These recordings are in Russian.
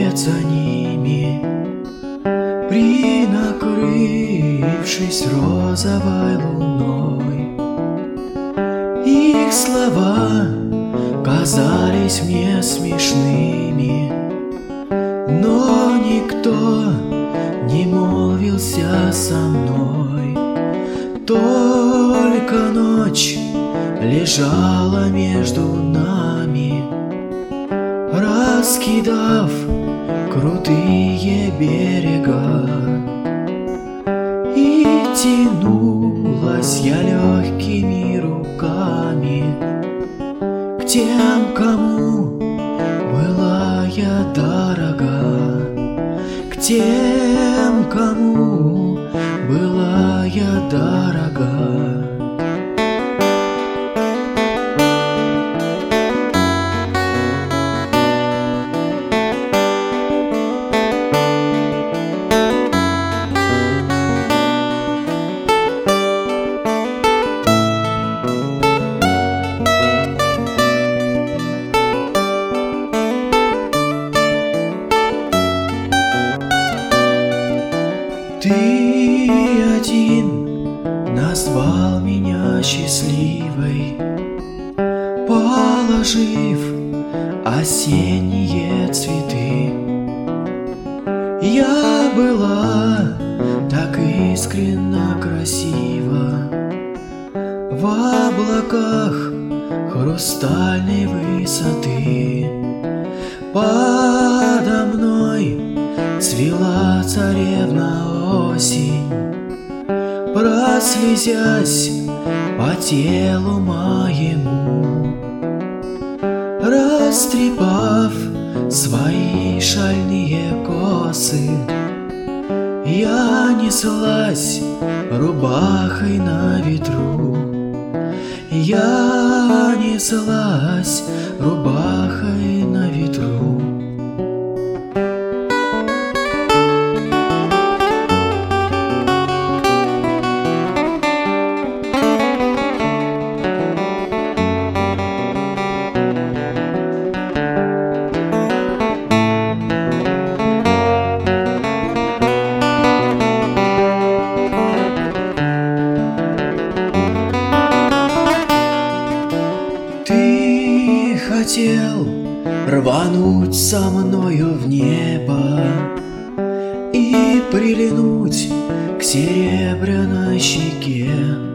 вслед за ними, принакрывшись розовой луной. Их слова казались мне смешными, но никто не молвился со мной. Только ночь лежала между нами, раскидав крутые берега. И тянулась я легкими руками к тем, кому была я дорога, к тем, кому была я дорога. Ты один назвал меня счастливой, положив осенние цветы. Я была так искренно красива в облаках хрустальной высоты. Подо мной цвела царевна осень, прослезясь по телу моему, растрепав свои шальные косы. Я неслась рубахой на ветру, я неслась рубахой на ветру. Хотел рвануть со мною в небо и прилинуть к серебряной щеке,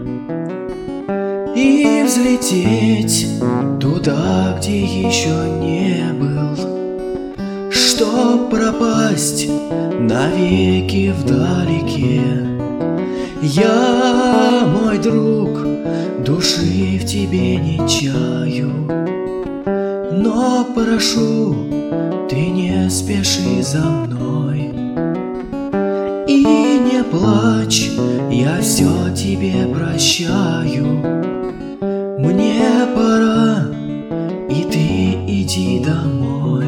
и взлететь туда, где еще не был, чтоб пропасть навеки вдалеке. Я, мой друг, души в тебе не чаю, но прошу, ты не спеши за мной и не плачь, я все тебе прощаю. Мне пора, и ты иди домой.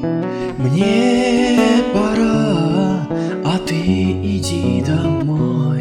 Мне пора, а ты иди домой.